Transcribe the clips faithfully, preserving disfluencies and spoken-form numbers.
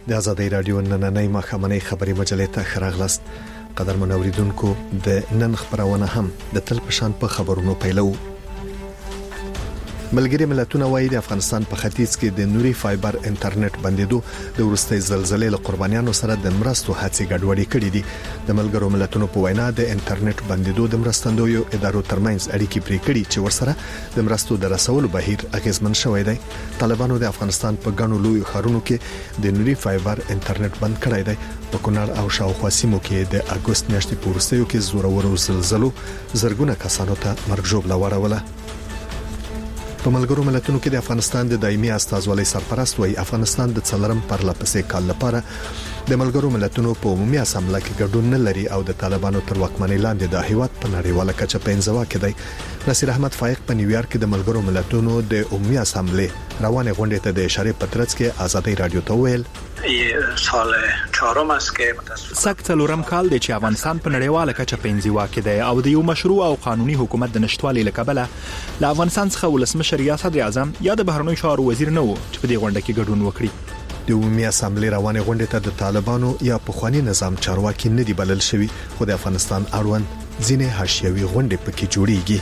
د آزادۍ رادیو نننۍ ماښامنۍ خبري مجلې ته ښه راغلاست. قدرمن اوریدونکو، د نن خبرونه هم د تل په شان په خبرونو پیلو. ملګری ملتونه وايي د افغانستان په ختیځ کې د نوري فایبر انټرنیټ بندیدو د ورستۍ زلزلې له قربانیانو سره د مرستو هڅې ګډوډې کړې دي. د ملګرو ملتونو په وینا د انټرنیټ بندیدو د مرستندویو ادارو ترمنځ اړیکې پرې کړې چې ورسره د مرستو د رسولو بهیر اغیزمن شوی دی. طالبانو د افغانستان په ګڼو لوی ښارونو کې د نوري فایبر انټرنیټ بند کړی دی. په کونړ او شاوخوا سیمو کې د اګوست میاشتې په وروستیو کې زورورو زلزلو زرګونه کسانو ته مرګ ژوبله واړوله. په ملګرو ملتونو کې د افغانستان د دایمي استازولۍ سرپرست وايي افغانستان د څلورم پرلپسې کال لپاره د ملګرو ملتونو په عمومي اسامبله کې ګډون نه لري او د طالبانو تر واکمنۍ لاندې د هیواد په نړیواله کچه په انزوا کې دی. نصیر احمد فائق په نیویارک کې د ملګرو ملتونو د عمومي اسامبلې روانه غونډې ته د اشاره په ترڅ کې آزادۍ رادیو ته ویل سال چهارم است که سک څلورم کال دی چې افغانستان په نړیواله کچه په انزوا کې دی او د یو مشروع او قانوني حکومت د نشټوالي لکبله له افغانستان څخه ولسمشر یا صدر اعظم یا د بهرنیو چارو وزیر نه و چې په دې غونډه کې ګډون وکړي. د عمومي اسامبلې روانه غونډې ته د طالبانو یا پخوانی نظام چارواکي نه دی بلل شوی، خو د افغانستان اړوند ځینې حاشیوي غونډې پکې جوړیږي.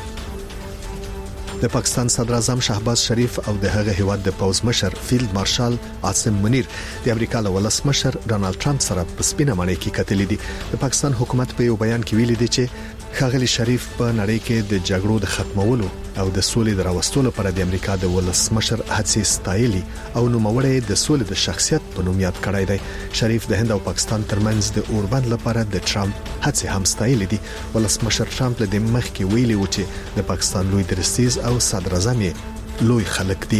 د پاکستان صدر اعظم شهباز شریف او د هغه هیواد د پوز مشر فیلډ مارشال عاصم منیر د امریکا له ولسمشر ډونالد ټرمپ سره په سپینه معنی کې کتلې دي. د پاکستان حکومت په یو بیان کې ویلي دی چې ښاغلي شریف په نړۍ کې د جګړو د ختمولو او د سولې د راوستلو لپاره د امریکا د ولسمشر هڅې ستایلي او نوموړی د سولې د شخصیت په نوم یاد کړی دی. شریف د هند او پاکستان ترمنځ د اوربند لپاره د ټرمپ هڅې هم ستایلي دي. ولسمشر ټرمپ له دې مخکې ویلي و چې د پاکستان لوی درستیز او صدر اعظم لوی خلک دي.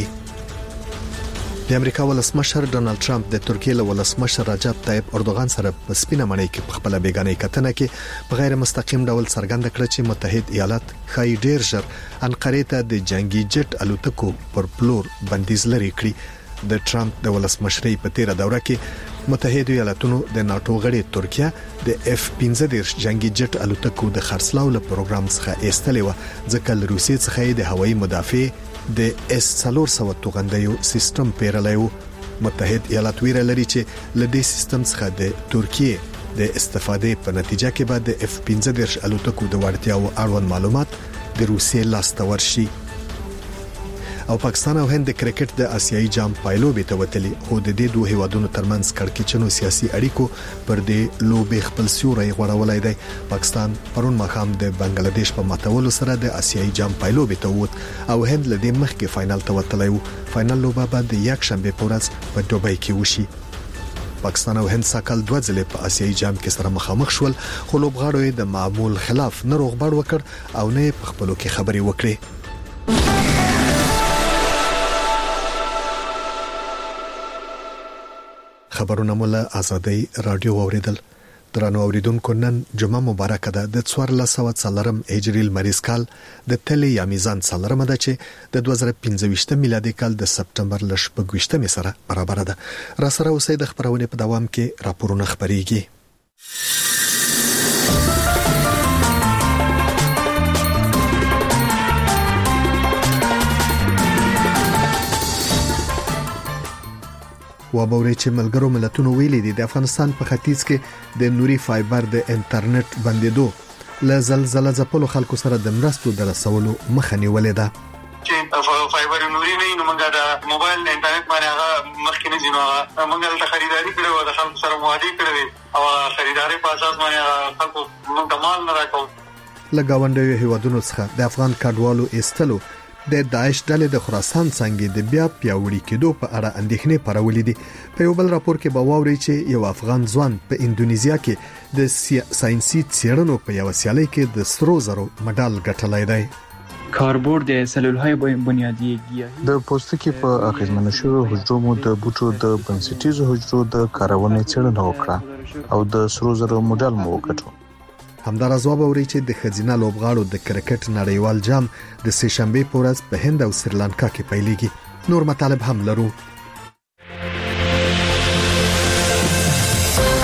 د امریکا ولسمشر ډونالد ټرمپ د ترکیه له ولسمشر رجب طیب اردوغان سره په سپینه معنی کې په خپل بیگانه کتنه کې په غیر مستقیم ډول څرګنده کړ چې متحد ایالات خای ډیر ژر انقره ته د جنگي جټ الوتکو پر پلور بندیز لري کړی. د ټرمپ د ولسمشرۍ په تیره دوره کې متحد ایالاتونو د ناتو غړي ترکیه د اف پنځه دیرش جنگي جټ الوتکو د خرڅلاو له پروګرام څخه ایستلې و، ځکه له روسیې څخه د هوایي مدافع د اس څلور سوه توغندیو سیستم پیرلای و. متحد ایالات ویره لري چې له دې سیستم څخه د ترکیه د استفادې په نتیجه کې به د اف پنځه دیرش الوتکو د وړتیاو اړوند معلومات د روسیې لاسته ورشي. او پاکستان او هند د کرکټ د آسیایي جام پایلوبې ته وتلي، خو د دې دوه هیوادونو ترمنځ کړکېچنو سیاسي اړیکو پر دې لوبې خپل سیوری غوړولای دی. پاکستان پرون ماښام د بنگلاديش په ماتولو سره د آسیایي جام پایلوبې ته ووت او هند له دې مخکې فائنل ته وتلی و. فائنل لوبه به د یک شنبه په ورځ په دوبۍ کې وشي. پاکستان او هند ساکل دوه ځله په آسیایي جام کې سره مخامخ شول، خو لوبغاړو د معمول خلاف نه روغبړ وکړ او نه په خپلو کې خبرې وکړي. خبرونه مولا آزادۍ رادیو اوریدل. درنو اوریدونکو، نن جمعه مبارکه ده. د څوارلس سوه څلورم هجري لمریز کال د تلې یا میزان څلورمه ده چې د دوه زره پنځه ویشتم میلادي کال د سپټمبر ل شپږ ویشتمې سره برابر ده. را سره اوسئ، د خبرونې په دوام کې راپورونه خبريږي. وابوري چې ملګرو ملتونو ویلي دي د افغانستان په ختیځ کې د نوري فایبر د انټرنیټ بندیدو له زلزلې ځپلو خلکو سره د مرستو د رسولو مخه نیولې ده. چې فایبر نوري نه نو موږ د موبایل انټرنیټ باندې هغه مخکې نه ځینو هغه موږ د خریداري کړو د خلکو سره موادي کړو او خریداري په اساس باندې خلکو موږ کمال نه راکو. لګاونډیو هیوادونو څخه د افغان کډوالو ایستلو د داعش ډلې د خراسان څنګه د بیا پیاوړي کېدو په اړه اندېښنې پرولې دي. په یو بل راپور کې به واوري چې یو افغان ځوان په انډونیزیا کې د ساينسي څېړنو په یو سیالي کې د سرو زرو مډال ګټلای دی. کاربرد سلولهای بنیادی گیاهی د پوستکي په اغیزمنو شویو حجرو مو د بوټو د بنسټیزو حجرو د کارونې څېړنه وکړه او د سرو زرو مډال مو وګټو. همدارس وابوري چې د خزینه لوبغاړو د کرکټ نړیوال جام د سه شنبه په ورځ په هند او سریلانکا کې پیلېږي. نور مطالب هم لرو.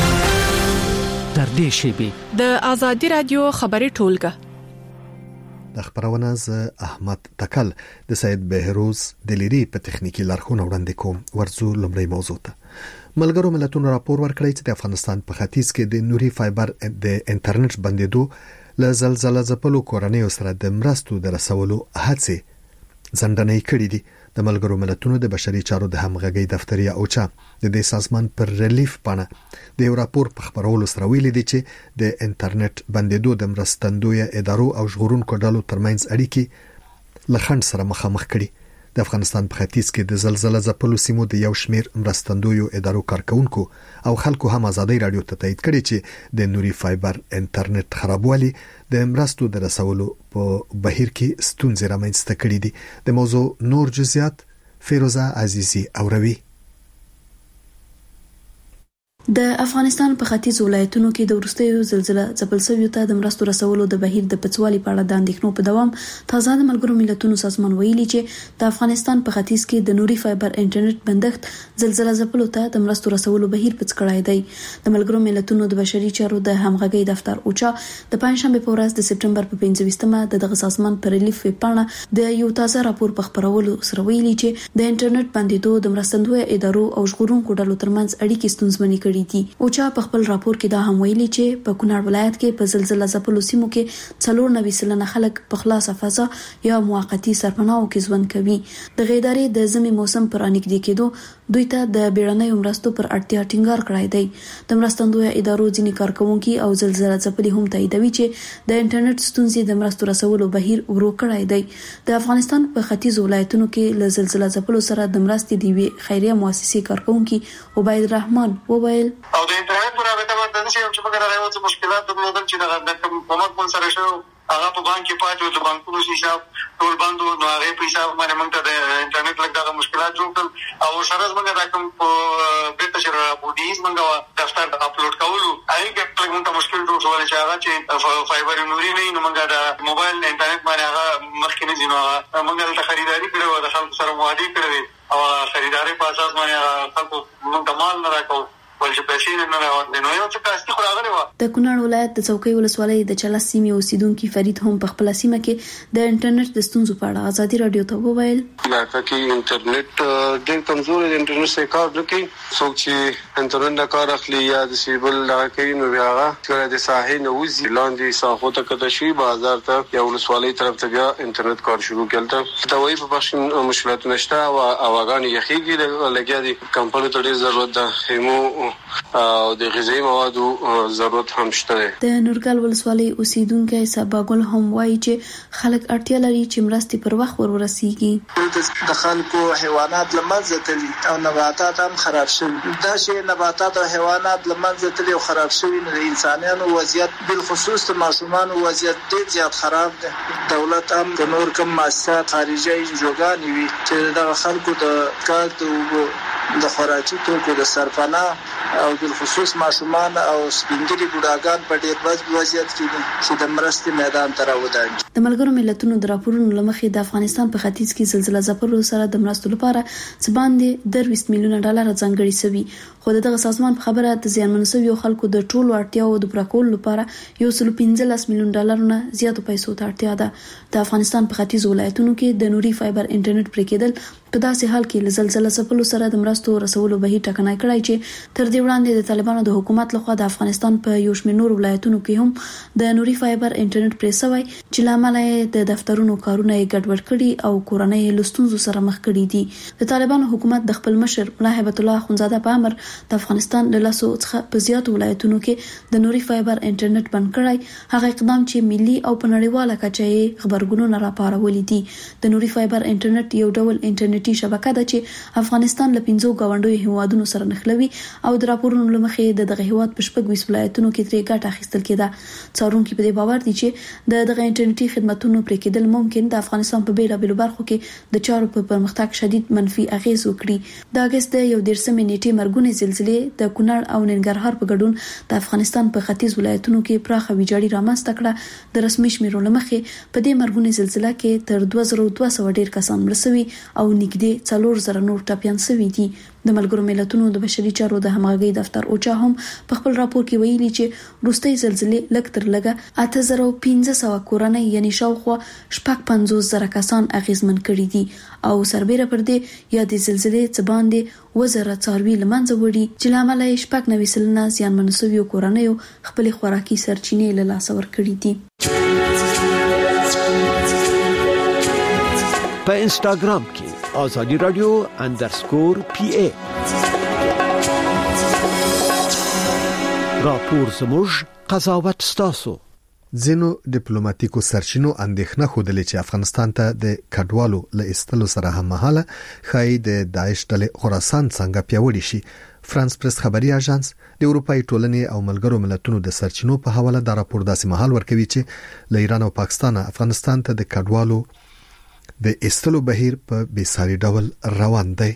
در دې شیبې د آزادۍ رادیو خبري ټولګه د خبرونه ز احمد تکل د سید بهروز دلیری په تخنیکی لارښوونه وړاندې کوم. ورزو لمړی موضوع ته. ملګرو ملتونو راپور ورکړی چې د افغانستان په ختیځ کې د نوري فایبر د انټرنیټ بندیدو له زلزلې ځپلو کورنۍ سره د مرستو د رسولو هڅې ځندنې کړې دي. د ملګرو ملتونو د بشري چارو د همغږي دفتر یا اوچا د دې سازمان پر ریلیف پاڼه د یو راپور په خبرولو سره ویلي دي چې د انټرنیټ بندیدو د مرستندوی ادارو او ژغورونکو ډلو ترمنځ اړیکې لخند سره مخامخ کړي. د افغانستان په ختیځ کې د زلزلې ځپلو سیمو د یو شمیر مرستندوی ادارو کارکونکو او خلکو هم ازادي رادیو ته تایید کړي چې د نوري فایبر انټرنیټ خرابوالي د مرستو د رسولو په بهیر کې ستونزې رامنځته کړي دي. د موضوع نور جزئیات فیروزه عزیزی اوروي. د افغانستان په ختیځ ولایتونو کې د ورستیو زلزلې ځپل شویو ته د مرستو رسولو د بهیر د پڅوالي په اړه د اندېښنو په دوام تازه د ملګرو ملتونو سازمان ویلي چې د افغانستان په ختیځ کې د نوري فایبر انټرنیټ بندښت زلزلې ځپلو ته د مرستو رسولو بهیر پڅ کړای دی. د ملګرو ملتونو د بشري چارو د همغږي دفتر اوچا د پنځشنبه په ورځ د سپټمبر په پنځه ویشتمه د دغه سازمان پر ریلیف پاڼه د یو تازه راپور په خبرولو سره ویلي چې د انټرنیټ بندیدو د مرستندوی ادارو او ژغورونکو ډلو ترمنځ اړیکې ستونزمنې کړي دي. اوچا په خپل راپور کې دا هم ویلي چې په کونړ ولایت کې په زلزلې ځپلو سیمو کې څلور نوي سلنه خلک په خلاصه فضا یا موقتی سرپناهو کې ژوند کوي. د غیدارې د زمي موسم پر انګدي کېدو دوی ته د بیړنۍ مرستو پر اړتیا ټینګار کړای دی. د مرستندوی ادارو ځینې کارکونکو او زلزلې ځپلي هم تاییدوي چې د انټرنیټ ستونزې د مرستو رسولو بهیر ورو کړای دی. د افغانستان په ختیځ ولایتونو کې له زلزلې ځپلو سره د مرستې دی وی خیریه مؤسسې کارکونکو عبید الرحمن وویل او د انټرنیټ په اړه د دې چې په کار راوځي مشکلات درلودل چې د کومک مون سره شو هغه په بانک کې پاتې د بانکونو حساب ټول بندو نو هغه په حساب باندې موږ ته د انټرنیټ لږ دغه مشکلات جوړ کړل او سره موږ دا کوم په بیت شر بودیز موږ دفتر اپلوډ کولو هغه کې موږ ته مشکل جوړ شو چې هغه چې فایبر نوري نه نو موږ دا موبایل انټرنیټ باندې هغه مخکې نه ځینو هغه موږ ته خریداري کړو د خلکو سره موادي کړو او خریداري په اساس باندې خلکو موږ مال نه راکو ولې پیسې نه راوړل نو یو څه کاستي خو راغلی و. د کونړ ولایت د څوکۍ ولسوالۍ د چلا سیمې اوسیدونکو فرید هم په خپل سیمه کې د انټرنیټ د ستونزو په اړه ازادي رادیو ته وویل. علاقه کې انټرنیټ ډېر کمزوري دی. انټرنیټ څخه کار نه کوي. څوک چې انټرنیټ نه کار اخلي یا د سیبل لغه کوي نو بیا هغه چې د ساحې نه وځي لاندې ساحو ته کته شي بازار ته یا ولسوالۍ طرف ته بیا انټرنیټ کار شروع کړل. دا وایي په بخښ مشکلات نشته او اواګان یخیږي لګیا دي. کمپنی ته ډېر ضرورت ده. خیمو او د غذایی موادو ضرورت هم شته. د نورګل ولسوالۍ اوسیدونکو سباګل هم وایي چې خلک اړتیا لري چې مرستې پر وخت ورورسیږي. د خلکو حیوانات لمنځه تللي او نباتات هم خراب شوي. دا چې نباتات او حیوانات لمنځه تللي او خراب شوي نو د انسانانو وضعیت بالخصوص د ماشومان وضعیت ډېر زیات خراب دی. دولت هم د نور کوم مؤسسات خارجي جوګانې وي چې د خلکو د کار د خوراکي توکو د سرپناه او بالخصوص ماشومان او سپینګری بوډاګان په ډېر بد وضعیت کې دي چې د مرستې میدان ته راوځي. د ملګرو ملتونو د راپورونو لمخې د افغانستان په ختیځ کې زلزلې ځپلو سره د مرستو لپاره څه باندې درويست میلیونه ډالر ځانګړي شوي. خو دغه سازمان په خبره د زیانمنو شویو خلکو د ټولو اړتیاو د پوره کولو لپاره یو سل پنځلس میلیون ډالرونه زیاتو پیسو ته اړتیا ده. د افغانستان په ختیځ ولایتونو کې د نوري فایبر انټرنیټ پرې کېدل په داسې حال کې زلزلې ځپلو سره د مرستو رسولو بهیر ټکنی کړی چې تر دې وړاندې د طالبانو د حکومت لخوا د افغانستان په یو شمېر نور ولایتونو کې هم د نوري فایبر انټرنیټ پرې شوی چې لامل یې د دفترونو کارونه ګډوډ کړي او کورنۍ لستونزو سره مخ کړي دي. د طالبانو حکومت د خپل مشر ملا هیبت الله خونزاده په امر د افغانستان له لاسو څخه په زیاتو ولایتونو کې د نوري فایبر انټرنیټ بند کړی. هغه اقدام چې ملي او په نړیواله کچه یې خبرګونونه راپارولي دي. د نوري فایبر انټرنیټ یو ډول انټرنیټي شبکه ده چې افغانستان له پنځو غونډوي هیوادونو سره نښلوي او د راپورونو لمخې د دغه هیواد په شپږ ویس ولایتونو کې ترې ګټه اخیستل کېده. څارونکو په دې باور دي چې د دغه انټرنیټي خدماتونو پرې کېدل ممکن د افغانستان په بیلابېلو برخو کې د چارو په پرمختګ شدید منفي اغیز وکړي. د اگست یو دیرشمې نیټې مرګونې زلزلې د کونړ او ننګرهار په ګډون د افغانستان په ختیځ ولایتونو کې پراخه ویجاړي رامنځته کړه. د رسمي شمیرو لمخې په دې مرګونې زلزلې کې تر دوه زره دوه سوه ډیر کسان مړ شوي او نږدې څلور زره نور ټپيان شوي دي. د ملګرو ملتونو د بشري چارو د همغږي دفتر اوچا هم په خپل راپور کې ویلي چې وروستۍ زلزلې لږ تر لږه اته زره پنځه سوه کورنۍ یعنی شاوخوا شپږ پنځوس زره کسان اغیزمن کړي دي او سربېره پر دې یا د زلزلې څخه باندې وزره څاروي لمنځه وړي چې لامل یې شپږ نوي سلنه زیانمن شویو کورنیو خپل خوراکي سرچینې له لاسه ورکړي دي. په انستګرام کې آزادی رادیو اندرسکور پی ای راپور زموږ قضاوت ستاسو. ځینو ډیپلوماټیکو سرچینو اندېښنه خوده چې افغانستان ته د کډوالو له استلو سره هم مهاله خای د داعش ډلې خراسان څنګه پیوړی شي. فرانس پریس خبري اژانس د اروپای ټولنې او ملګرو ملتونو د سرچینو په حواله د راپور داسې مهال ورکوي چې له ایران او پاکستان افغانستان ته د کډوالو د استلو بهیر په بیساري ډول روان دی.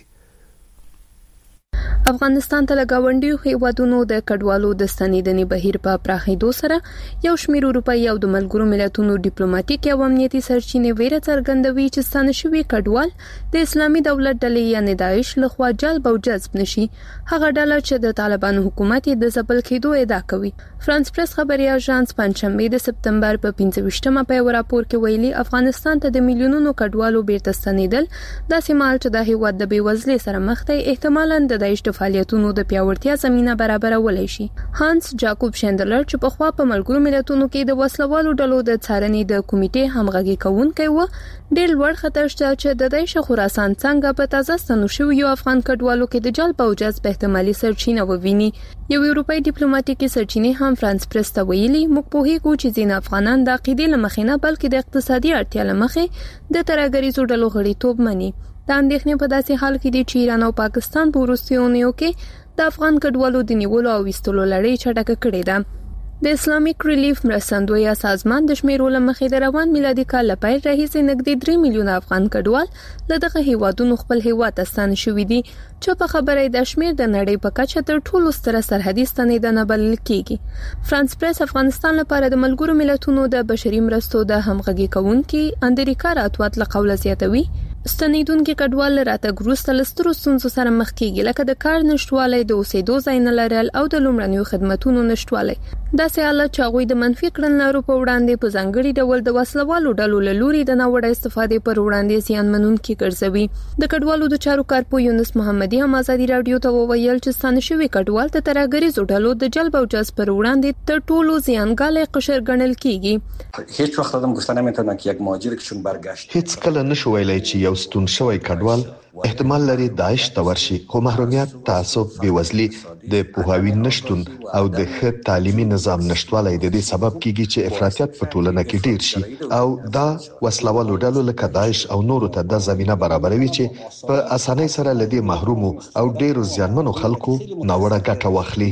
افغانستان ته لګاونډیو هیوادونو د کډوالو د ستنیدنې بهیر په پراخېدو سره یو شمېر اروپایي او د ملګرو ملتونو ډیپلوماټیک او امنیتي سرچینې ویره څرګندوي چې ستانه شوي کډوال د اسلامي دولت ډلې یعنی داعش لخوا جلب او جذب نشي. هغه ډله چې د طالبانو حکومت د ځپل کېدو ادعا کوي. فرانس پریس خبري اژانس پنځشنبه د سپتمبر په پنځه ویشتمه په یو راپور کې ویلي افغانستان ته د میلیونونو کډوالو بیرته ستنیدل داسې مال چې د هیواد د بیوزلۍ سره مخ دی احتمالاً د داعش د فعالیتونو د پیاوړتیا زمينه برابرولای شي. هانس جاکوب شندلر چې په خوا په ملګرو ملتونو کې د وسلوالو ډلو د څارنې د کمیټې همغږي کوونکی و ډېر لوړ خطر شته چې د داعش خراسان څنګه په تازه ستنو شوی یو افغان کډوالو کې د جلب او جذب احتمالي سرچینه وویني. یو اروپאי ډیپلوماټیکي سرچینې هم فرانس پریس ته ویلي موږ پوهیږو چې ځینې افغانان د عقیدې لمخې نه بلکې د اقتصادي اړتیا لمخې د ترهګریزو ډلو غړیتوب مني. د اندېښنې په داسې حال کې دي چې ایران او پاکستان په وروستیو کې د افغان کډوالو د نیولو او وستلو لړۍ چټکه کړې ده. د اسلامیک ریلیف مرستندویه سازمان د شمیرو لمخې د روان میلادي کال لپاره راهیسې نږدې درې میلیونه افغان کډوال له دغه هیوادونو خپل هیواد ته ستانه شوي دي چې په خبره د شمیر د نړۍ په کچه تر ټولو ستره سرحدي ستنېدنه بلل کیږي. فرانس پریس افغانستان لپاره د ملګرو ملتونو د بشري مرستو د همغږي کوونکي اندریکا راتوات له قوله زیاتوي ستنیدونکو کډوال راتګ وروسته له سترو ستونزو سره مخ کیږي لکه د کار نشټوالی د اوسېدو ځای نه لرل او د لومړنیو خدماتو نشټوالی. داسې حالت چې هغوی د منفي کړنلارو په وړاندې په ځانګړي ډول د وسلوالو ډلو له لوري د ناوړه استفادې پر وړاندې زیانمنونکي ګرځوي. د کډوالو د چارو کارپو یونس محمدي هم ازادي رادیو ته وویل چې ستانه شوي کډوال د ترهګریزو ډلو د جلب او جذب پر وړاندې تر ټولو زیانګالی قشر ګڼل کیږي. هیڅ وخت آدم گفته نمیتونه که یک مهاجر که چون برگشت هیڅ کله نشو ویلای چې یو ستون شوی کډوال احتمال لري داعش ته ورشي، خو محرومیت، تعصب، بیوزلي، د پوهاوي نشټون او د ښه تعلیمي نظام نشټوالی د دې سبب کیږي چې افراطیت په ټولنه کې ډیر شي او دا وسلوالو ډلو لکه داعش او نورو ته د زمينه برابروي چې په اسانۍ سره لدی محروم او ډیرو زیانمنو خلکو ناوړه ګټه واخلي.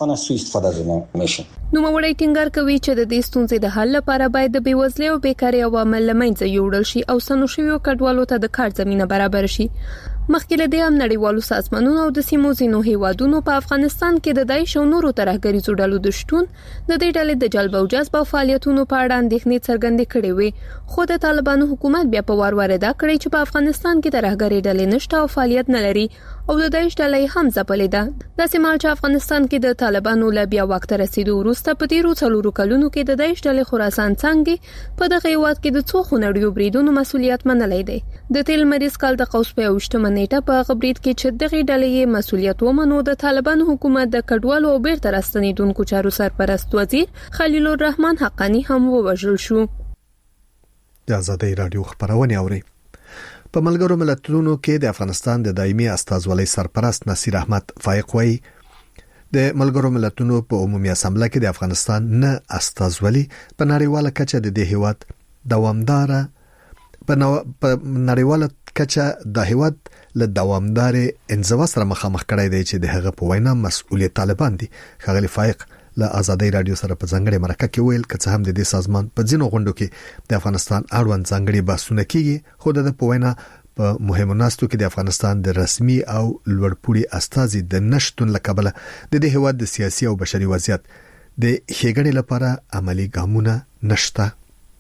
نو موړی ټینګار کوي چې د دې ستونزې د حل لپاره باید د بیوزلۍ او بیکارۍ عوامل لمنځه یوړل شي او سنو شویو کډوالو ته د کار زمينه برابر شي. مخکې له دې هم نړیوالو سازمانونو او د سیمو ځینو هیوادونو په افغانستان کې د داعش او نورو ترهګریزو ډلو د شتون د دې ډلې د جلب او جذب فعالیتونو په اړه اندېښنې څرګندې کړې وې، خو د طالبانو حکومت بیا په وار وار ادا کړی چې په افغانستان کې ترهګري ډلې نشته او فعالیت نه لري او د داعش ډلې هم ځپلې ده. داسې مال چې افغانستان کې د طالبانو له بیا وخت رسیدو وروسته په تیرو څلورو کلونو کې د داعش ډلې خراسان څنګه په دغه هیواد کې د څو خونړیو بریدونو مسولیت منلی دی. د تیل مریض کال د قوس په اوشتمه نیټه په غبرید کې چې دغه ډلې مسولیت ومنو د طالبانو حکومت د کډوالو او بیرته راستنیدونکو چارو سرپرست وزیر خلیل الرحمن حقانی هم ووژل شو. د آزادۍ رادیو خبرونه اوري. په ملګرو ملتونو کې د افغانستان د دایمي استازولۍ سرپرست نصیر احمد فائق وایي د ملګرو ملتونو په عمومي اسامبله کې د افغانستان نه استازولي په نړیواله کچه د دې هیواد دوامدار په نړیواله کچه د هیواد له دوامدار انزوا سره مخامخ کړی دی چې د هغه په وینا مسؤلیت طالبان دي. خغلی فائق له آزادۍ رادیو سره په ځنګړې مرکه کې ویل چې هم د دې سازمان په ځینو غونډو کې د افغانستان اړوند ځنګړې بحثونه کیږي، خو د په وینا په مهمو ناستو کې د افغانستان د رسمي او لوړپوړي استازي د نشټون لکبله د دې هیواد د سیاسي او بشري وضعیت د ښېګڼې لپاره عملی ګامونه نشته.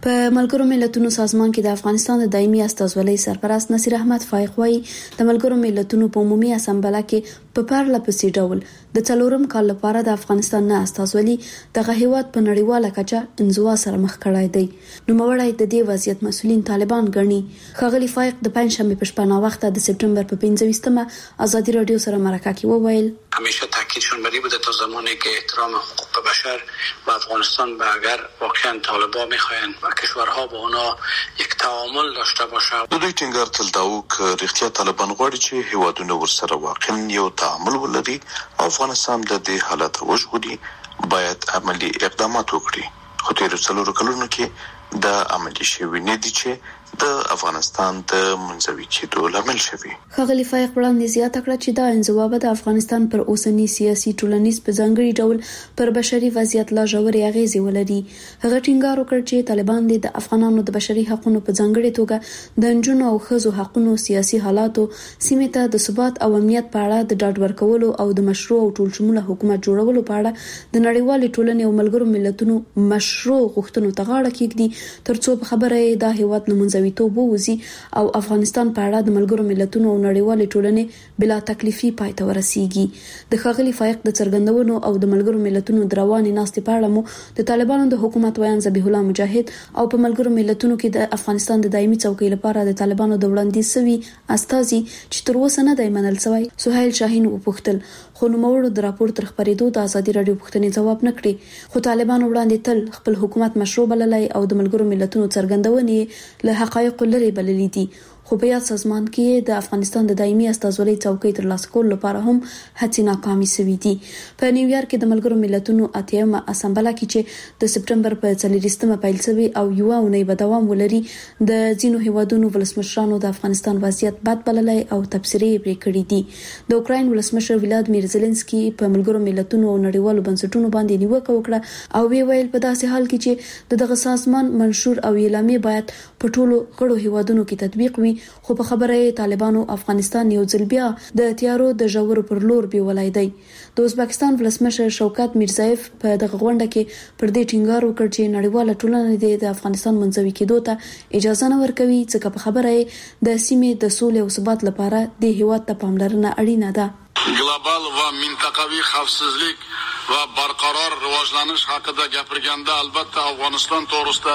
په ملګرو ملتونو سازمان کې د افغانستان د دایمي استازولۍ سرپرست نصیر احمد فائق وايي د ملګرو ملتونو په عمومي اسامبله کې په پرله پسې ډول د څلورم کال لپاره د افغانستان نه استازولي دغه هیواد په نړیواله کچه انزوا سره مخ کړای دی. نو موړی د دې وضعیت مسولین طالبان ګڼي. ښاغلي فائق د پنځشنبه په شپه نا وخت د سپتامبر په پنځه ویشتمه ازادي رادیو سره مرکه کې وویل همیشه تاکیدشون بر این بوده تا زمانی که احترام حقوق بشر و افغانستان به اگر واقعا طالبان میخواین و کشورها با اونا یک تعامل داشته باشه. د دوی ټینګار تل داو ک رښتیا طالبان غواړي چې هیوادونه ورسره واقعا یو تعامل ولري او افغانستان د دې حالت وژغوري باید عملی اقدامات وکړي. خو تیر څلورو کلونو کې د عملی شوی نه دي چې د افغانستان د منځوي کېدو لامل شوی. ښاغلي فائق وړاندې زیاته کړه چې دا انزوا به د افغانستان پر اوسنی سیاسي ټولنیز په ځانګړي ډول پر بشري وضعیت لا ژورې اغیزې ولري. هغه ټینګار وکړ چې طالبان د افغانانو د بشري حقوقو په ځانګړي توګه د نجونو او ښځو حقوقو سیاسي حالاتو سیمه ته د ثبات او امنیت په اړه د ډاډ ورکولو او د مشروع او ټولشموله حکومت جوړولو په اړه د نړیوال ټولنې او ملګرو ملتونو مشروع غوښتنو ته غاړه کېږدي ترڅو په خبره دا هیواد لمنځوي توب ووزي او افغانستان په اړه د ملګرو ملتونو او نړیوال ټولنې بلا تکلیفي پای ته ورسیږي. د ښاغلي فائق د څرګندونو او د ملګرو ملتونو د رواني ناستې په اړه مو د طالبانو د حکومت ویان ذبیح الله مجاهد او په ملګرو ملتونو کې د افغانستان د دایمي څوکۍ لپاره د طالبانو د وړاندیز شوی استازي چې تر اوسه نه دی منل شوی سهیل شاهین وپوښتل خو نوموړو د راپور تر خبرېدو د ازادي رادیو پوښتنې جواب نه کړی. خو طالبانو وړاندې تل خپل حکومت مشروع بللی او د ملګرو ملتونو څرګندونې له حقایقو لري بللي دي. خو په یاد سازمان کې د افغانستان د دایمي استازولۍ څوکۍ ترلاسه کولو لپاره هم هڅې ناکامې شوې دي. په نیویارک کې د ملګرو ملتونو اتیمه اسامبله کې چې د سپتمبر په څلورویشتمه پیل شوی او یو اونۍ به دوام ولري د ځینو هیوادونو ولسمشرانو د افغانستان وضعیت بد بللی او تبصرې پرې کړې دي. د اوکراین ولسمشر ولادیمیر زيلنسکي په ملګرو ملتونو او نړیوالو بنسټونو باندې نیوکه وکړه او وی ویل په داسې حال کې چې دغه سازمان منشور او اعلامیه باید په ټولو غړو هیوادونو کې تطبیق وي. خو په خبره طالبانو افغانستان یو ځل بیا د تیارو د ژورو پر لور بیولای دی. د ازبکستان ولسمشر شوکت میرزایف په دغه غونډه کې پر دې ټینګار وکړ چې نړیواله ټولنه د افغانستان منځوي کېدو ته اجازه نه ورکوي ځکه په خبره د سیمې د سولې او ثبات لپاره د هیواد ته پاملرنه اړینه ده. Global va mintaqaviy xavfsizlik va barqaror rivojlanish haqida gapirganda albatta Afg'oniston to'g'risida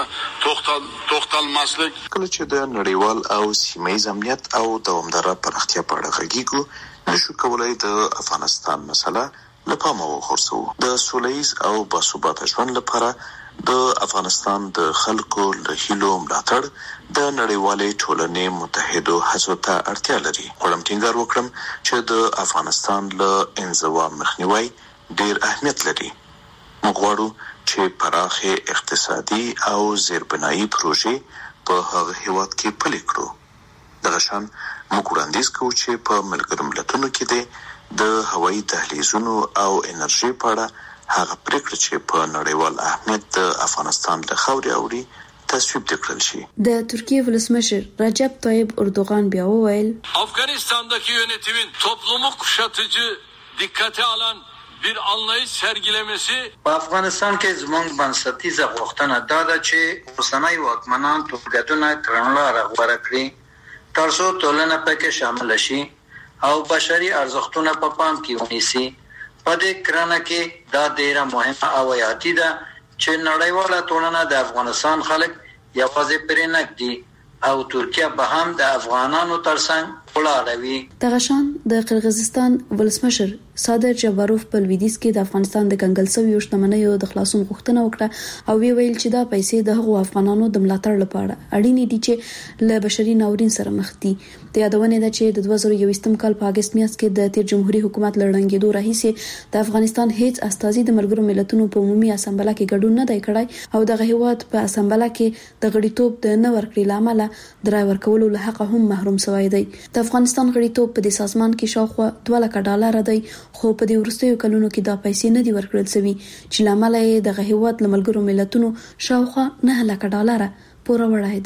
to'xtalmaslik کله چې د نړیوال او سیمه‌ییز امنیت او دوامداره پراختیا په اړه غږیږو نشو کولای د افغانستان مسله له پامه وغورځو. د سوله‌ییز او باثباته ژوند لپاره د افغانستان د خلکو له هیلو ملاتړ د نړیوالې ټولنې متحدو هڅو ته اړتیا لري. غواړم ټینګار وکړم چې د افغانستان له انزوا مخنیوی ډیر اهمیت لري. موږ غواړو چې پراخه اقتصادي او زیربنایي پروژې په هغه هیواد کې پلي کړو. دغه شان موږ وړاندیز کوو چې په ملګرو ملتونو کې د هوایي دهلیزونو او انرژي په اړه هغه پریکړه چې په نړیوال اهمیت د افغانستان له خاورې اوري تصویب کړل شي. د ترکیه ولسمشر رجب طیب اردوغان بیا وویل Afganistan'daki yönetimin toplumu kuşatıcı dikkate alan bir anlayış sergilemesi په افغانستان کې زموږ بنسټیزه غوښتنه دا ده چې اوسنۍ واکمنان ټولګټونه کړنلاره غوره کړي ترڅو ټولنه پکې شامل شي او بشري ارزښتونه په پام کې ونیسي. په دې کرانه کې دا ډیره مهمه او حیاتي ده چې نړیواله ټولنه د افغانستان خلک یوازې پرې نه ږدي او ترکیه به هم د افغانانو ترڅنګ ولاړه وي. دغه شان د قرغیزستان ولسمشر صادر جباروف په لویدیځ کې د افغانستان د کنګل شویو شتمنیو د خلاصون غوښتنه وکړه او وی ویل چې دا پیسې د هغو افغانانو د ملاتړ لپاره اړینې دي چې له بشري ناورین سره مخ دي. د یادونه ده چې د دوه زره یوویشتم کال په اگست میاشت کې د تیر جمهوریت حکومت لړنګېدو راهیسې د افغانستان هیڅ استازي د ملګرو ملتونو په عمومي اسامبله کې ګډون نه دی کړی او دغه هیواد په اسامبله کې د غړیتوب د نه ورکړې لامل د رای ورکولو له حق هم محروم شوی دی. د افغانستان غړیتوب په دې سازمان کې شاوخوا دوه لک ډالر دی خو په دې وروستیو کلونو کې دا پیسې نه دي ورکړل شوي چې لامل یې دغه هیواد له ملګرو ملتونو شاوخوا نه لک ډالر پوره وړای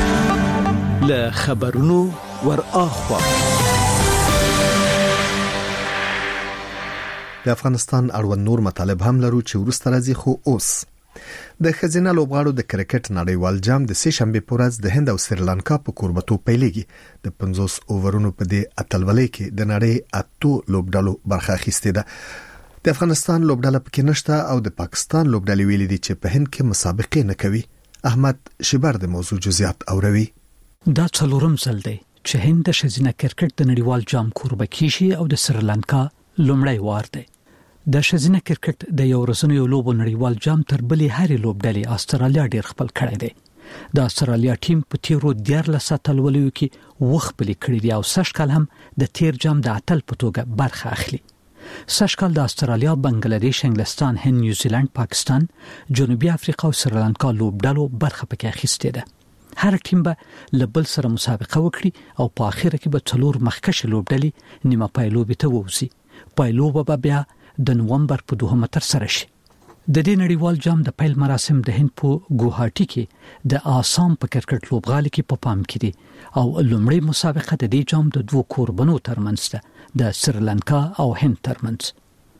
دی. له خبرونو ور اخوا د افغانستان اړوند نور مطالب هم لرو چې ورسته راځي خو اوس د خزینه لوبغاړو د کرکټ نړیوال جام د سه شنبه په ورځ د هند او سریلانکا په کوربتو پیلېږي. د پنځوس اوورونو په دې اتلولۍ کې د نړۍ اتو لوبډالو برخه اخیستې ده. د افغانستان لوبډاله پکې نشته او د پاکستان لوبډالې ویلي دي چې په هند کې مسابقې نه کوي. احمد شبر د موضوع جزئیات اوروي. دا څلورم ځل دی چې هند د ښځینه کرکټ د نړیوال جام کوربه کیږي او د سریلانکا لومړی وار دی. د ښځینه کرکټ د یو ورځنیو لوبو نړیوال جام تر بلې هرې لوبډلې استرالیا ډیر خپل کړی دی. د استرالیا ټیم په تیرو دیارلس اتلولیو کې وخپلې کړی دی او سږکال هم د تیر جام د اتل په توګه برخه اخلي. سږکال د استرالیا، بنگلاديش، انګلستان، هند، نیوزیلند، پاکستان، جنوبي افریقا او سریلانکا لوبډلو برخه پکې اخیستې ده. هر ټیم به له بل سره مسابقه وکړي او په اخر کې به څلور مخکښ لوبډلې نیمه پایلوبې ته ووځي. پایلوبه به بیا د نومبر په دوهمه تر سره شي. د دې نړیوال جام د پیل مراسم د هند په ګوهاټي کې د آسام په کرکټ لوبغالي کې په پام کې دي او لومړی مسابقه د دې جام د دوه کوربنو ترمنځ ده، د سریلانکا او هند ترمنځ.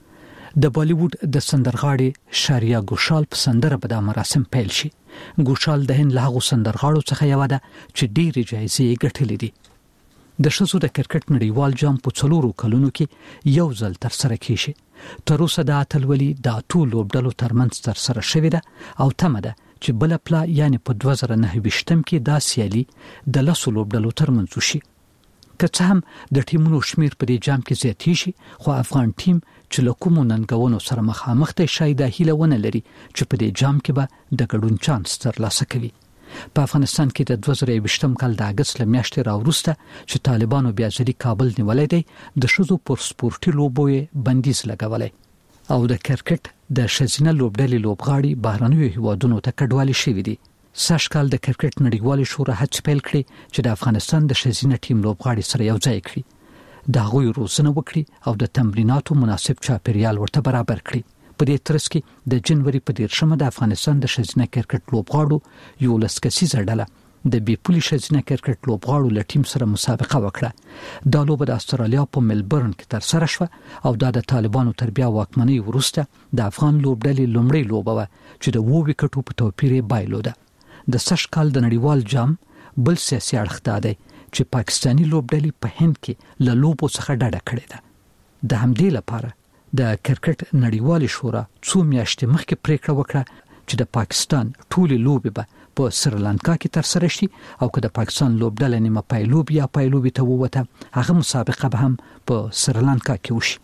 د بالیووډ د سندرغاړي شاریا ګوشال په سندره به د مراسم پیل شي. ګوشال د هند له هغو سندرغاړو څخه یو ده چې ډېرې جایزې ګټلې دي. د ښځو د کرکټ نړیوال جام په څلورو کلونو کې یو ځل تر سره کیږي. تر اوسه د اتلولي د اتو لوبډلو ترمنځ تر سره شوې ده او تمه ده چې بل پلا یعنی په دوه زره نهه ویشتم کې دا سیالي د لسو لوبډلو ترمنځ وشي. که څه هم د ټیمونو شمیر په دې جام کې زیاتې شي، خو افغان ټیم چې له کومو ننګونو سره مخامخ دی شاید هیله ونه لري چې په دې جام کې به د ګډون چانس ترلاسه کوي. په افغانستان کې د دوه زره یوویشتم کال د اگست له میاشتې راوروسته چې طالبانو بیا ځلې کابل نیولای دی، د ښځو پر سپورتي لوبو بندیز لګولی او د کرکټ د ښځینه لوبډلې لوبغاړي بهرنیو هیوادونو ته کډوالي شوي دي. سږکال د کرکټ نړیوالې شورا هڅې پیل کړې چې د افغانستان د ښځینه ټیم لوبغاړي سره یو ځای کړي، د هغوی روزنه وکړي او د تمریناتو مناسب چاپیریال ورته برابر کړي. په دې ترڅ کې د جنوري په دیرشمه د افغانستان د ښځینه کرکټ لوبغاړو یو لس کسیزه ډله د بي پولي ښځینه کرکټ لوبغاړو له ټیم سره مسابقه وکړه. دا لوبه د استرالیا په ملبورن کې تر سره شوه او دا د طالبانو تر بیا واکمنۍ وروسته د افغان لوبډلې لومړی لوبه وه چې د اوو وکټو په توپیر یې بایلوده. د سږکال د نړیوال جام بل سیاسي اړخ دا دی چې پاکستاني لوبډلې په هند کې له لوبو څخه ډډه کړې ده. د همدې لپاره د کرکټ نړیوالې شورا څو میاشتې مخکې پریکړه وکړه چې د پاکستان ټولې لوبې به په سریلانکا کې تر سره شي او که د پاکستان لوبډله نیمه پایلوبې یا پایلوبې ته ووته هغه مسابقه به هم په سریلانکا کې وشي.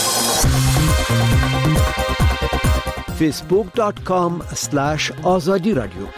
facebook dot com slash azadi radio.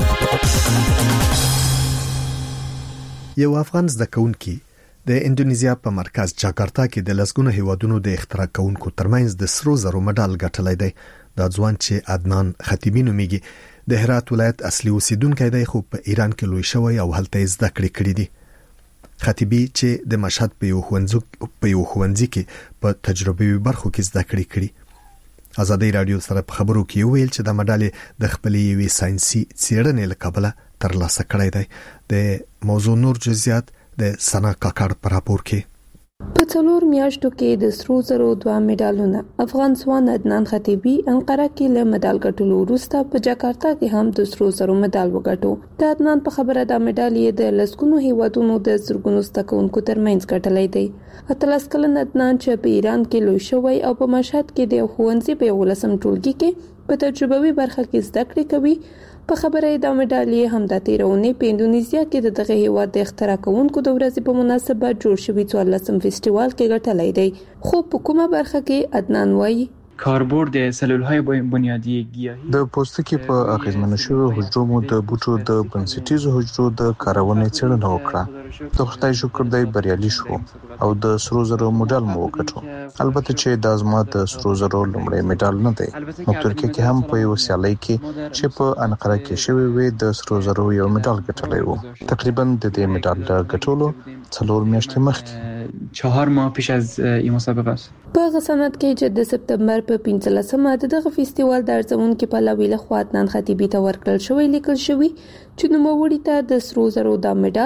یو افغان زده کوونکی د اندونیزیا په مرکز جاکارتا کې د لسګونو هیوادونو د اختراع کوونکو ترمنځ د سرو زرو مډال ګټلای دی. دا ځوان چې عدنان خطیبی نومیږي د هرات ولایت اصلي اوسیدونکی دی، خو په ایران کې لوی شوی او هلته زده کړې کړې دي. خطیبی چې د مشهد په یو ښوونځي په یو ښوونځي کې په تجربوي برخو کې زده کړې کړې. ازادي رادیو سره په خبرو کې ویل چې د مډال د خپلې یوې ساينسي څېړنې له کبله ترلاسه کړی دی. د موضوع نور جزئیات د سنا کاکړ پر راپور کې. په څلور میاشتو کې د سرو زرو دوه میډالونه افغان ځوان عدنان خطیبی انقره کې له میډال ګټلو وروسته په جاکارتا کې هم د سرو زرو میډال وګټو. د عدنان په خبره دا میډال یې د لسګونو هیوادونو د زرګونو زده کوونکو ترمنځ ګټلی دی. اتلس کلن عدنان چې په ایران کې لوی شوی او په مشهد کې د ښوونځي په یولسم ټولګي کې په تجربوي برخه کې زده کړې کوي. په خبره دا میډال هم د تیرونې په اندونیزیا کې د دغه هیواد د اختراع کوونکو د ورځې په مناسبت جوړ شوی څوارلسم فستیوال کې ګټلای دی. خو په کومه برخه کې عدنان وایي کاربرد سلول‌های بنیادی گیاهی د پوستکي په اغیزمنو شویو حجرو مو د بوټو د بنسټیزو حجرو د کارونې څېړنه وکړه. د خدای شکر دی بریالي شو او د سرو زرو مډال مو وګټو. البته چې د ازما د سرو زرو لومړی مډال نه دی. نو ترکیه کې هم په یو سیالۍ کې چې په انقره کې شوی وي د سرو زرو یو مډال ګټلی وو. تقریبا د دې مډال د ګټلو څلور میاشتې مخکې چهار ماه پیش از این مسابقه است. په غسنت کې چې د سپتمبر په پنځلسمه دغه فستیوال د ارزونکو په لویله خو عدنان خطیبی ته ورکړل شوی لیکل شوی چې نوموړي ته د سرو زرو د مډال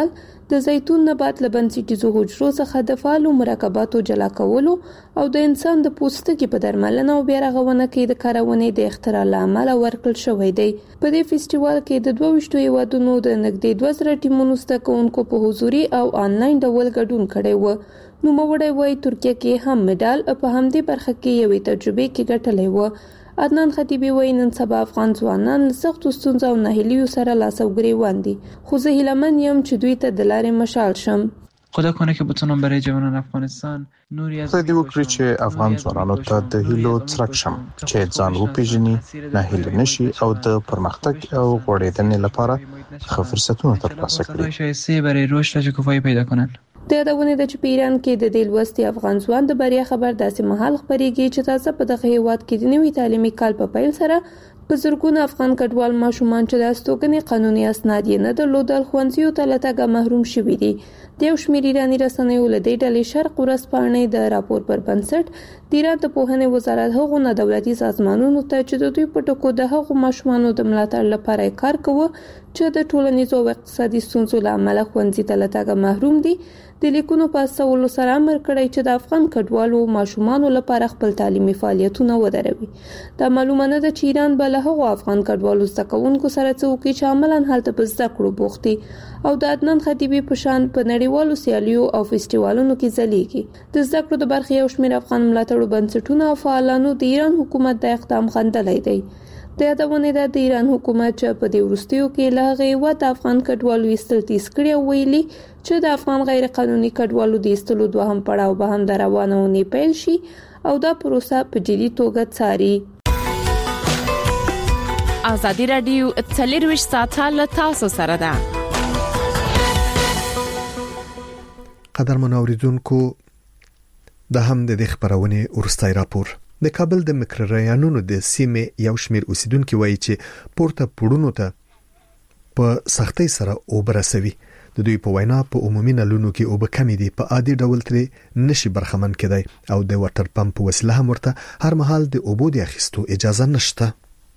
د زیتون نبات له بنسټیزو حجرو څخه د فعالو مرکباتو جلا کولو او د انسان د پوستکي په درملنه او بیا رغونه کې د کارونې د اختراع لامل ورکړل شوی دی. په دې فیسټیوال کې د دوه ویشتو هیوادونو د نږدې دوه زره ټیمونو زده کوونکو په حضوري او آنلاین ډول ګډون کړی و. نوموړی وایي ترکیه کې هم مډال په همدې برخه کې یوې تجربې کې ګټلی و. عدنان خطیبی وایي نن سبا افغان ځوانان له سختو ستونزو او ناهیلیو سره لاس او ګریوان دي، خو زه هیلهمن یم چې دوی ته د لارې مشال شم. خدا کنه که بتونم برای جوانان افغانستان نوری از خدای وکړي چې افغان ځوانانو ته د هیلو څرک شم چې ځان وپیژني، ناهیلي نشي او د پرمختګ او غوړېدنې لپاره ښه فرصتونه ترلاسه کړي. شایسته برای رشد و شکوفایی پیدا کنن. د یادونه ده چې په ایران کې د دې لوستي افغان ځوان د بریا خبر داسې مهال خبرېږي چې تازه په دغه هیواد کې د نوي تعلیمي کال په پیل سره په زرګونه افغان کډوال ماشومان چې د استوګنې قانوني اسناد یې نه درلودل ښوونځیو ته له تګه محروم شوي دي. د یو شمېر ایراني رسنیو له دې ډلې شرق ورځپاڼې د راپور پر بنسټ د ایران د پوهنې وزارت هغو نه دولتي سازمانونو ته چې د دوی په ټکو د هغو ماشومانو د ملاتړ لپاره کار کوي چې د ټولنیزو او اقتصادي ستونزو له امله ښوونځي ته له تګه محروم دي د لیکونو په استولو سره امر کړی چې د افغان کډوالو ماشومانو لپاره خپل تعلیمي فعالیتونه ودروي. دا معلومه نه ده چې ایران به له هغو افغان کډوالو زده کوونکو سره څه وکړي چې عملاً هلته په زده کړو بوخت دي او د عدنان خطیبي په شان په نړیوالو سیالیو او فیسټیوالونو کې ځلیږي. د زده کړو د برخې یو شمېر افغان ملاتړو بنسټونه او فعالانو د ایران حکومت د اقدام خندلی دی. د یادونه ده د ایران حکومت چې په دې وروستیو کې له هغې هېواد د افغان کډوالو ایستل تیز کړي او ویلي چې د افغان غیر قانوني کډوالو د ایستلو دوهم پړاو به هم د روانه اونۍ پیل شي او دا پروسه په جدي توګه څاري. ازادي راډیو څلرویشت ساعته له تاسو سره ده. قدرمن اوریدونکو د هم د خبرونه ورستای راپور د کابل د مکرریانونو د سیمې یو شمیر اوسیدونکو وایي چې پورته پړونو ته په سختۍ سره اوبرسوي. د دوی په وینا په عمومي نلونو کې اوبه کمی دي، په عادي ډول ترې نشي برخمن کېدای او د واټر پمپ وسیله هم ورته هر مهال د اوبو د اخیستو اجازه نشته.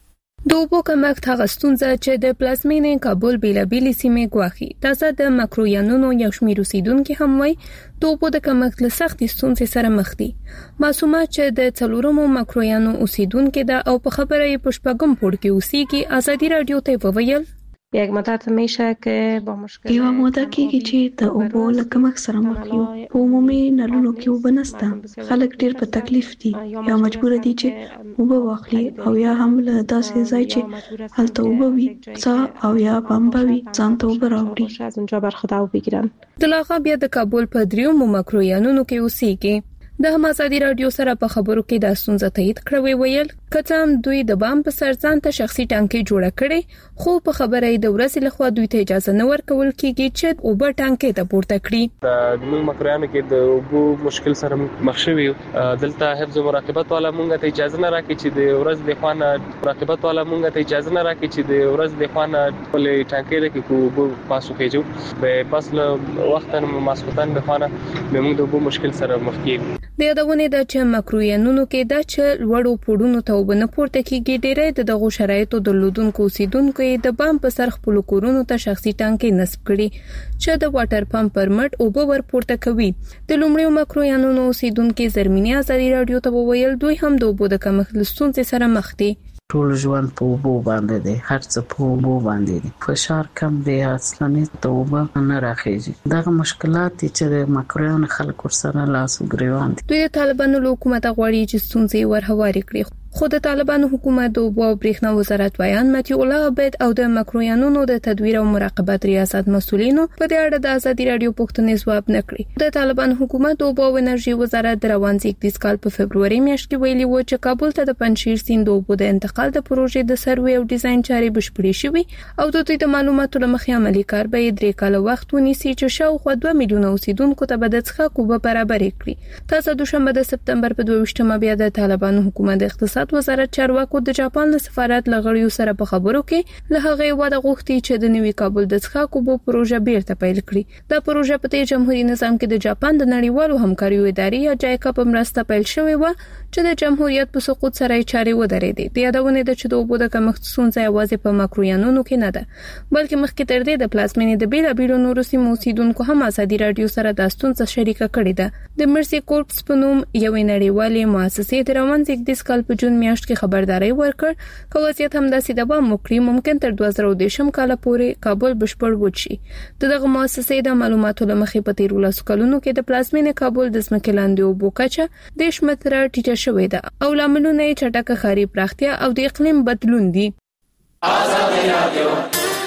د اوبو کمښت هغه ستونزه چې د پلازمینې کابل بیلابیلې سیمې ګواښي. تازه د مکرویانونو یو شمېر اوسیدونکي هم وایي د اوبو د کمښت له سختې ستونزې سره مخ دي. معصومه چې د څلورمو مکرویانو اوسیدونکې ده او په خبره یې په شپږم پوړ کې اوسېږي، ازادي راډیو ته وویل یک مدت میشه که با مشکل یو موده کېږي چې د اوبو له کمښت سره مخ یو. په عمومي نلونو کې اوبه نشته، خلک ډېر په تکلیف دي یا مجبور دي چې اوبه واخلي او یا هم له داسې ځای چې هلته اوبه وي څا او یا پمپ وي ځان ته اوبه راوړي از اونجا برخوردار بگیرن. دلاغه بیا د کابل په دریومو مکرویانونو کې اوسېږي. د هم ازادي راډیو سره په خبرو کې د ستونزه تایید کړوي، ویل کته هم دوی د بام په سر ځان ته شخصي ټانکي جوړه کړي، خو په خبره د ورځې لخوا دوی ته اجازه نه ورکول کیږي چې اوبه ټانکي ته پورته کړي. د موږ مکرویانو کې د اوبو مشکل سره مخ شوي، دلته حفظ مراقبت والا مونږ ته اجازه نه راکړي چې د ورځې د خوانه مراقبت والا مونږ ته اجازه نه راکړي چې د ورځې د خوانه ولې ټانکي لکه کو پاسو کېجو به پاس له وختن ماسوتن به خوانه به موږ د اوبو مشکل سره مخ کیږو. د یادونه ده چې مکرویانونو کې د چې لوړو پوړونو ته وبنه پورته کیږي، ډېرې د دغه شرایطو درلودونکو اوسیدونکو د بام په سر خپل کورونو ته شخصي ټانکي نصب کړي چې د واټر پمپ پرمټ اوبه ور پورته کوي. د لومړیو مکرویانو اوسیدونکو زرمینی ازادي راډیو ته وویل دوی هم د اوبو د کمښت ستونزې سره مخ دي. ټول ژوند په اوبو باندې دی، هر څه په اوبو باندې دي، فشار کم دی، اصلا ته اوبه نه راخېږي. دغه مشکلات چې د مکرویانو خلک ورسره لاس او ګریوان دي. دوی د طالبانو له حکومت غواړي چې ستونزې ورهواري کړي، خو د طالبانو حکومت د اوبو او برېښنا وزارت ویان متي الله عبید او د مکرویانو د تدویر او مراقبت ریاست مسولینو په دې اړه د ازادي راډیو پوښتنې ځواب نه کړی. د طالبان حکومت د اوبو او انرژي وزارت د روان زیږدیز کال په فبرवरी میاشت کې ویلي و چې کابل ته د پنځیر سیند اوبو د انتقال د پروژې د سروې او ډیزاین چارې بشپړې شوې او د دوی د معلوماتو له مخې عملي کار به درې کاله وخت ونیسي چې شاوخوا دوه میلیونه اوسیدونکو ته به د څښاک اوبه برابرې کړي. تاسو دوشنبه د سپتمبر په دوه ویشتمه بیا د طالبانو حکومت د اقتصاد اقتصاد وزارت چارواکو د جاپان د سفارت لغړیو سره په خبرو کې له هغه وعده غوښتي چې د نوي کابل د څښاکو بو پروژه بیرته پیل کړي. دا پروژه په جمهوریت نظام کې د جاپان د نړیوالو همکاریو ادارې یا جایکا په مرسته پیل شوې و چې د جمهوریت په سقوط سره یې چارې ودرېدې. د یادونه ده چې د اوبو د کمښت ستونزه یوازې په ماکرویانونو کې نه ده بلکې مخکې تر دې د پلازمینې د بیلابیلو نورو سیمو اوسیدونکو هم ازادي رادیو سره د ستونزه شریکه کړې ده. د مرسي کورپس په نوم یوې نړیوالې مؤسسې د روان زیږدیز کال په جون میاشت کې خبرداري ورکړ چې وضعیت همداسې دوام وکړي ممکن تر دوه زره دېرشم کال پورې کابل بشپړ وچی. دغه مؤسسې د معلوماتو لمخې په تیر ولس کلونو کې د پلازمینې کابل د ځمکې لاندې اوبو کچه دیش متره ټیټه شوې ده او لاملونه یې چټکه ښاري پراختیا او د اقلیم بدلون دي. آزاد رادیو